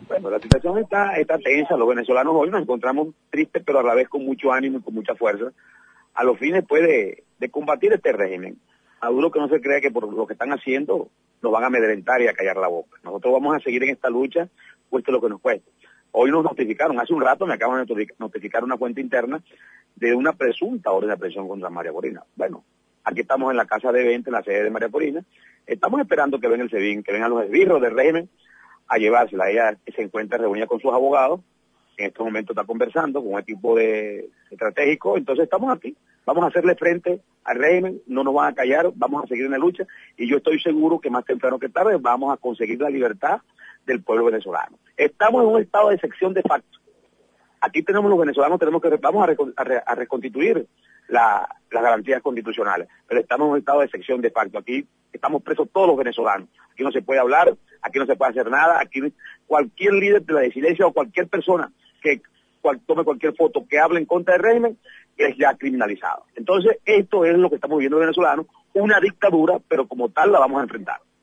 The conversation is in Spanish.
Bueno, la situación está tensa. Los venezolanos hoy nos encontramos tristes, pero a la vez con mucho ánimo y con mucha fuerza, a los fines pues de combatir este régimen. Maduro, que no se crea que por lo que están haciendo nos van a amedrentar y a callar la boca. Nosotros vamos a seguir en esta lucha, cueste lo que nos cueste. Hoy nos notificaron, hace un rato me acaban de notificar una fuente interna de una presunta orden de aprehensión contra María Corina. Bueno, aquí estamos en la casa de evento, en la sede de María Corina. Estamos esperando que venga el SEBIN, que vengan los esbirros del régimen a llevársela. Ella se encuentra reunida con sus abogados, en estos momentos está conversando con un equipo estratégico, entonces estamos aquí, vamos a hacerle frente al régimen, no nos van a callar, vamos a seguir en la lucha, y yo estoy seguro que más temprano que tarde vamos a conseguir la libertad del pueblo venezolano. Estamos en un estado de excepción de facto. Aquí tenemos los venezolanos, vamos a reconstituir las garantías constitucionales, pero estamos en un estado de excepción de facto. Aquí estamos presos todos los venezolanos. Aquí no se puede hablar, aquí no se puede hacer nada, aquí cualquier líder de la disidencia o cualquier persona que tome cualquier foto que hable en contra del régimen es ya criminalizado. Entonces, esto es lo que estamos viviendo los venezolanos, una dictadura, pero como tal la vamos a enfrentar.